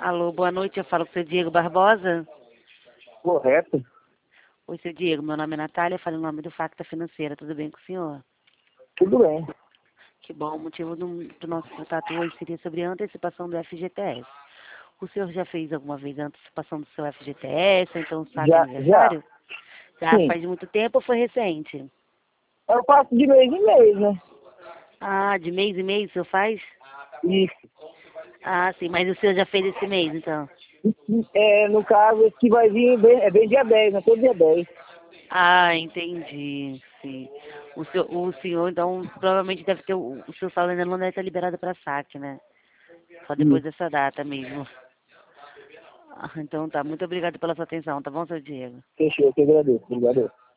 Alô, boa noite, eu falo com o seu Diego Barbosa. Correto. Oi, seu Diego, meu nome é Natália, eu falo em nome do Facta Financeira, tudo bem com o senhor? Tudo bem. Que bom, o motivo do nosso contato hoje seria sobre a antecipação do FGTS. O senhor já fez alguma vez a antecipação do seu FGTS, ou então sabe Já. aniversário? Já Sim. faz muito tempo ou foi recente? Eu passo de mês em mês, né? Ah, de mês em mês o senhor faz? Isso. Ah, sim, mas o senhor já fez esse mês, então? No caso, esse que vai vir é bem dia 10, né? Todo dia 10. Ah, entendi, sim. O senhor, então, provavelmente deve ter, o seu salário ainda não deve estar liberado para saque, né? Só depois Isso. dessa data mesmo. Ah, então tá, muito obrigada pela sua atenção, tá bom, seu Diego? Fechou, eu que agradeço. Obrigado.